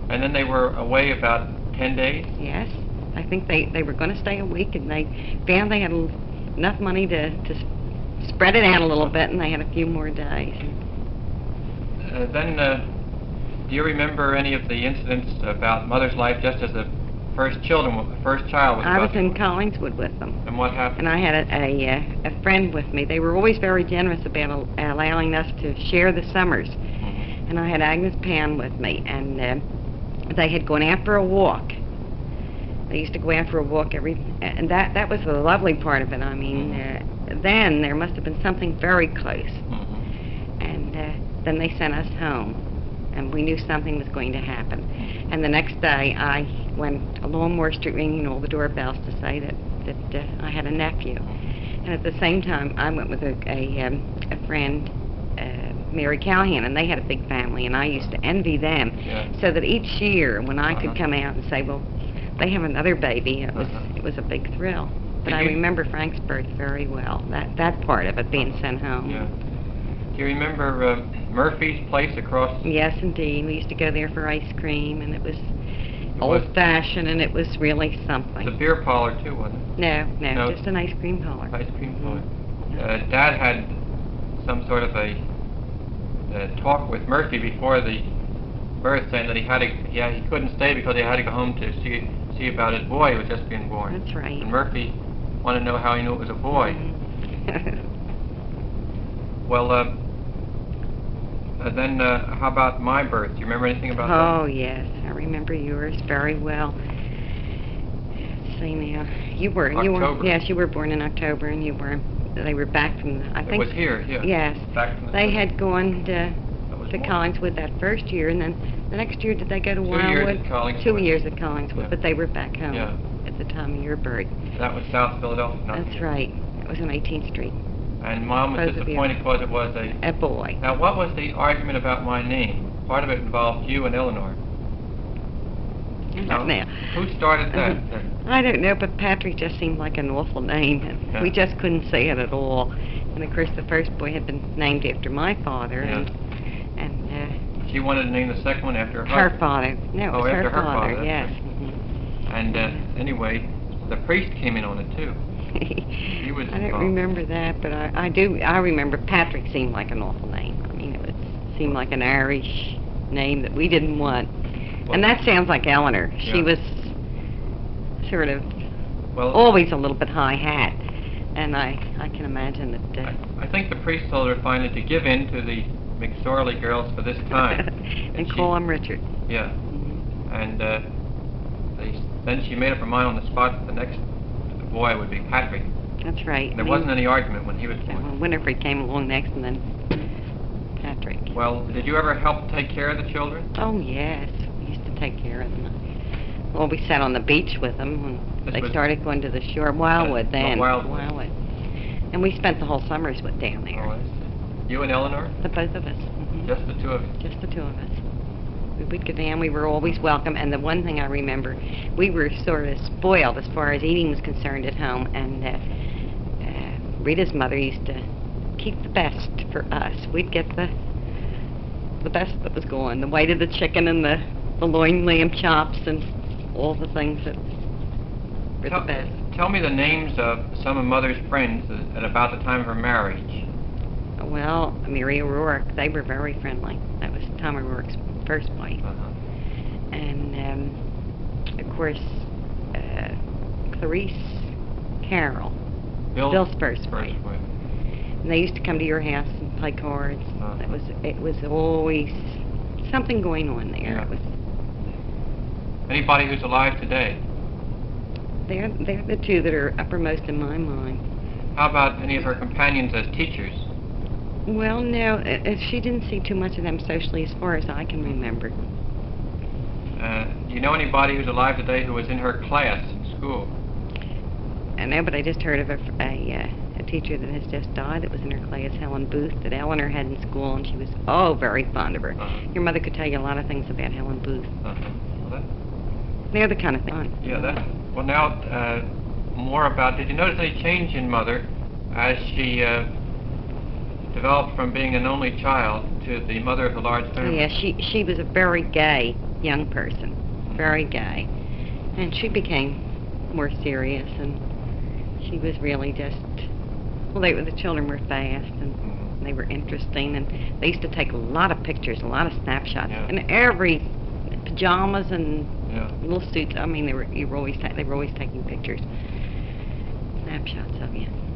And then they were away about 10 days? Yes. I think they were going to stay a week, and they found they had enough money to spread it out a little bit, and they had a few more days. Then, do you remember any of the incidents about Mother's life just as the first child was I was about in to... Collingswood with them. And what happened? And I had a friend with me. They were always very generous about allowing us to share the summers. Mm-hmm. And I had Agnes Pan with me, and they had gone out for a walk. They used to go out for a walk and that was the lovely part of it. I mean, then there must have been something very close. Mm-hmm. And then they sent us home, and we knew something was going to happen. And the next day, I went along Moore Street ringing all the doorbells to say that I had a nephew. And at the same time, I went with a friend, Mary Callahan, and they had a big family, and I used to envy them. Yeah. So that each year, when I could come out and say, well, they have another baby, it was a big thrill. But I remember Frank's birth very well, that part of it, being sent home. Yeah. Do you remember Murphy's place across? Yes, indeed. We used to go there for ice cream, and it was old-fashioned, and it was really something. The beer parlor, too, wasn't it? No, just an ice cream parlor. Ice cream parlor. Dad had some sort of a talk with Murphy before the birth, saying that he couldn't stay because he had to go home to see about his boy who was just being born. That's right. And Murphy wanted to know how he knew it was a boy. Well, then how about my birth? Do you remember anything about that? Oh, yes. I remember yours very well. Let's see now. You were, yes, you were born in October, and they were back from, I think. It was here, yeah. Yes. Back from the They had gone to Collingswood that first year, and then the next year, did they go to Wildwood? 2 years at Collingswood. 2 years at Collingswood, Yeah. but they were back home at the time of your birth. That was South Philadelphia. That's right. It was on 18th Street. And Mom was disappointed because it was a boy. Now, what was the argument about my name? Part of it involved you and Eleanor. Now, who started that? I don't know, but Patrick just seemed like an awful name, and we just couldn't say it at all. And of course, the first boy had been named after my father, and she wanted to name the second one after her father. No, it was after her father. Yes. Right. And anyway, the priest came in on it too. He was I don't remember that, but I do. I remember Patrick seemed like an awful name. I mean, it seemed like an Irish name that we didn't want. Well, and that sounds like Eleanor. Yeah. She was sort of always a little bit high hat, and I can imagine that. I think the priest told her finally to give in to the McSorley girls for this time. and call him Richard. Yeah. And then she made up her mind on the spot that the next boy would be Patrick. That's right. There wasn't any argument when he was born. Well, Winifred came along next, and then Patrick. Well, did you ever help take care of the children? Oh, yes. We used to take care of them. Well, we sat on the beach with them when they started going to the shore. Wildwood then. Wildwood. And we spent the whole summers down there. Oh, I see. You and Eleanor? The both of us. Mm-hmm. Just the two of you? Just the two of us. We would go down. We were always welcome. And the one thing I remember, we were sort of spoiled as far as eating was concerned at home. And Rita's mother used to keep the best for us. We'd get the best that was going. The white of the chicken and the loin lamb chops and all the things that were the best. Tell me the names of some of Mother's friends at about the time of her marriage. Well, Mary O'Rourke, they were very friendly. That was Tom O'Rourke's first wife. And, of course, Clarice Carroll, Bill's first wife. And they used to come to your house and play cards. It was always something going on there. Yeah. It was. Anybody who's alive today? They're the two that are uppermost in my mind. How about any of her companions as teachers? Well, no, she didn't see too much of them socially as far as I can remember. Do you know anybody who's alive today who was in her class in school? I know, but I just heard of a teacher that has just died that was in her class, Helen Booth, that Eleanor had in school, and she was, very fond of her. Your mother could tell you a lot of things about Helen Booth. Well, they're the kind of thing. Yeah, well, now, more about, did you notice any change in Mother as she developed from being an only child to the mother of a large family? Yeah, she was a very gay young person, very gay. And she became more serious, and she was really just, well, the children were fast, and they were interesting, and they used to take a lot of pictures, a lot of snapshots, Yeah. and every pajamas and Yeah. little suits. I mean, they were always taking pictures, snapshots of you.